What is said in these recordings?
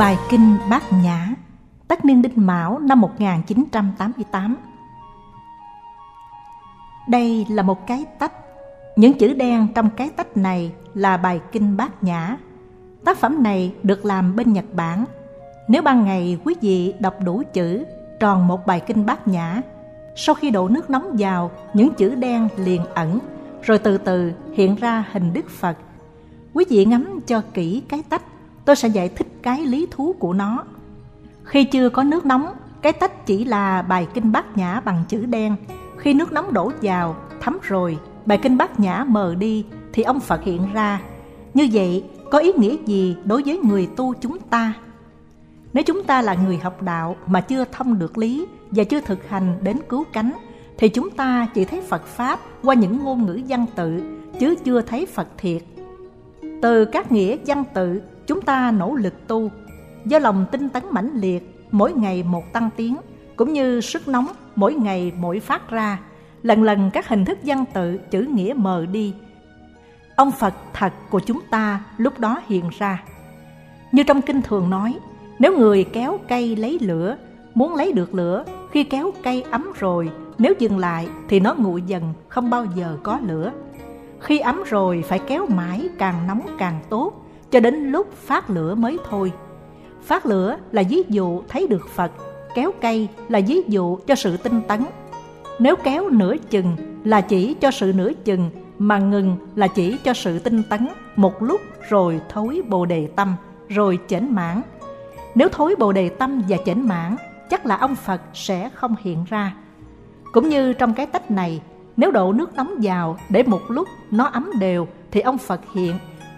Bài kinh Bát Nhã, Tất niên Đinh Mão năm 1988. Đây là một cái tách. Những chữ đen trong cái tách này là bài kinh Bát Nhã. Tác phẩm này được làm bên Nhật Bản. Nếu ban ngày quý vị đọc đủ chữ tròn một bài kinh Bát Nhã, sau khi đổ nước nóng vào, những chữ đen liền ẩn, rồi từ từ hiện ra hình Đức Phật. Quý vị ngắm cho kỹ cái tách, tôi sẽ giải thích cái lý thú của nó. Khi chưa có nước nóng, cái tách chỉ là bài kinh Bát Nhã bằng chữ đen. Khi nước nóng đổ vào, thấm rồi, bài kinh Bát Nhã mờ đi, thì ông Phật hiện ra. Như vậy, có ý nghĩa gì đối với người tu chúng ta? Nếu chúng ta là người học đạo mà chưa thông được lý và chưa thực hành đến cứu cánh, thì chúng ta chỉ thấy Phật Pháp qua những ngôn ngữ văn tự, chứ chưa thấy Phật thiệt. Từ các nghĩa văn tự, chúng ta nỗ lực tu. Do lòng tinh tấn mãnh liệt, mỗi ngày một tăng tiến, cũng như sức nóng mỗi ngày mỗi phát ra, lần lần các hình thức văn tự chữ nghĩa mờ đi. Ông Phật thật của chúng ta lúc đó hiện ra. Như trong kinh thường nói, nếu người kéo cây lấy lửa, muốn lấy được lửa, khi kéo cây ấm rồi, nếu dừng lại thì nó nguội dần, không bao giờ có lửa. Khi ấm rồi phải kéo mãi, càng nóng càng tốt, cho đến lúc phát lửa mới thôi. Phát lửa là ví dụ thấy được Phật, kéo cây là ví dụ cho sự tinh tấn. Nếu kéo nửa chừng là chỉ cho sự nửa chừng, mà ngừng là chỉ cho sự tinh tấn một lúc rồi thối bồ đề tâm, rồi chểnh mãn. Nếu thối bồ đề tâm và chểnh mãn, chắc là ông Phật sẽ không hiện ra. Cũng như trong cái tách này, nếu đổ nước nóng vào để một lúc nó ấm đều thì ông Phật hiện.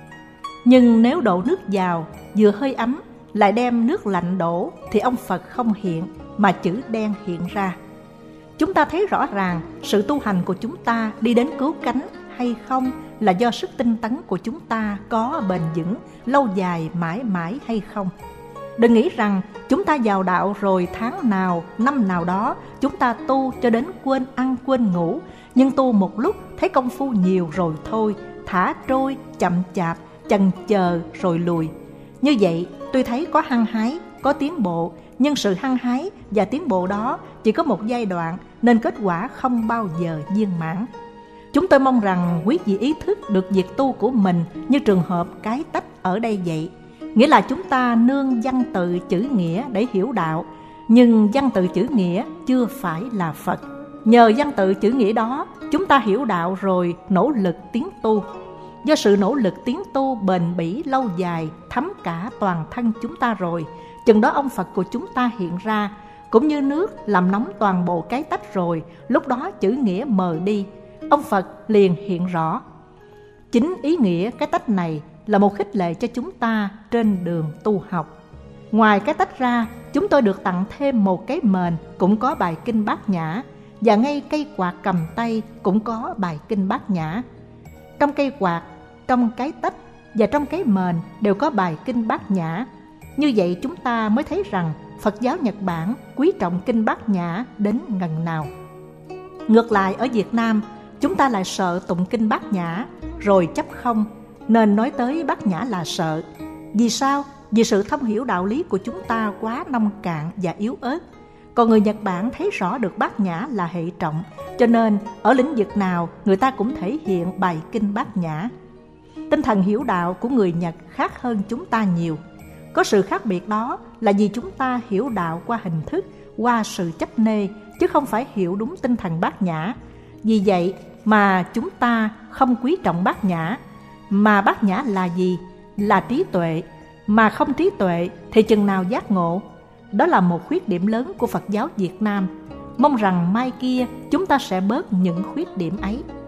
Nhưng nếu đổ nước vào vừa hơi ấm lại đem nước lạnh đổ thì ông Phật không hiện, mà chữ đen hiện ra. Chúng ta thấy rõ ràng sự tu hành của chúng ta đi đến cứu cánh hay không là do sức tinh tấn của chúng ta có bền vững, lâu dài, mãi mãi hay không. Đừng nghĩ rằng chúng ta vào đạo rồi tháng nào, năm nào đó chúng ta tu cho đến quên ăn quên ngủ, nhưng tu một lúc thấy công phu nhiều rồi thôi, thả trôi, chậm chạp, chần chờ rồi lùi. Như vậy tôi thấy có hăng hái, có tiến bộ, nhưng sự hăng hái và tiến bộ đó chỉ có một giai đoạn, nên kết quả không bao giờ viên mãn. Chúng tôi mong rằng quý vị ý thức được việc tu của mình như trường hợp cái tách ở đây vậy. Nghĩa là chúng ta nương văn tự chữ nghĩa để hiểu đạo, nhưng văn tự chữ nghĩa chưa phải là Phật. Nhờ văn tự chữ nghĩa đó, chúng ta hiểu đạo rồi nỗ lực tiến tu. Do sự nỗ lực tiến tu bền bỉ lâu dài, thấm cả toàn thân chúng ta rồi, chừng đó ông Phật của chúng ta hiện ra. Cũng như nước làm nóng toàn bộ cái tách rồi, lúc đó chữ nghĩa mờ đi, ông Phật liền hiện rõ. Chính ý nghĩa cái tách này là một khích lệ cho chúng ta trên đường tu học. Ngoài cái tách ra, chúng tôi được tặng thêm một cái mền cũng có bài kinh Bát Nhã, và ngay cây quạt cầm tay cũng có bài kinh Bát Nhã. Trong cây quạt, trong cái tách và trong cái mền đều có bài kinh Bát Nhã. Như vậy chúng ta mới thấy rằng Phật giáo Nhật Bản quý trọng kinh Bát Nhã đến ngần nào. Ngược lại ở Việt Nam, chúng ta lại sợ tụng kinh Bát Nhã rồi chấp không, nên nói tới Bát Nhã là sợ. Vì sao? Vì sự thông hiểu đạo lý của chúng ta quá nông cạn và yếu ớt. Còn người Nhật Bản thấy rõ được Bát Nhã là hệ trọng, cho nên ở lĩnh vực nào người ta cũng thể hiện bài kinh Bát Nhã. Tinh thần hiểu đạo của người Nhật khác hơn chúng ta nhiều. Có sự khác biệt đó là vì chúng ta hiểu đạo qua hình thức, qua sự chấp nê, chứ không phải hiểu đúng tinh thần Bát Nhã. Vì vậy mà chúng ta không quý trọng Bát Nhã. Mà Bát Nhã là gì? Là trí tuệ. Mà không trí tuệ thì chừng nào giác ngộ? Đó là một khuyết điểm lớn của Phật giáo Việt Nam. Mong rằng mai kia chúng ta sẽ bớt những khuyết điểm ấy.